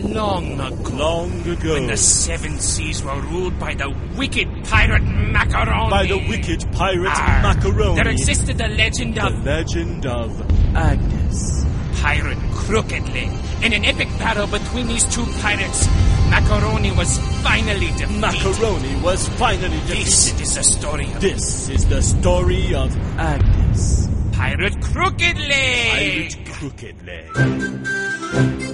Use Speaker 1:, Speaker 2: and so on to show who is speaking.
Speaker 1: Long ago.
Speaker 2: Long ago.
Speaker 1: When the seven seas were ruled by the wicked pirate Macaroni.
Speaker 2: By the wicked pirate Macaroni.
Speaker 1: There existed the legend of...
Speaker 2: The legend of Agnes.
Speaker 1: Pirate Crooked Leg. In an epic battle between these two pirates, Macaroni was finally defeated.
Speaker 2: Macaroni was finally defeated.
Speaker 1: This is the story of...
Speaker 2: This is the story of Agnes.
Speaker 1: Pirate Crooked Leg.
Speaker 2: Pirate Crooked Leg.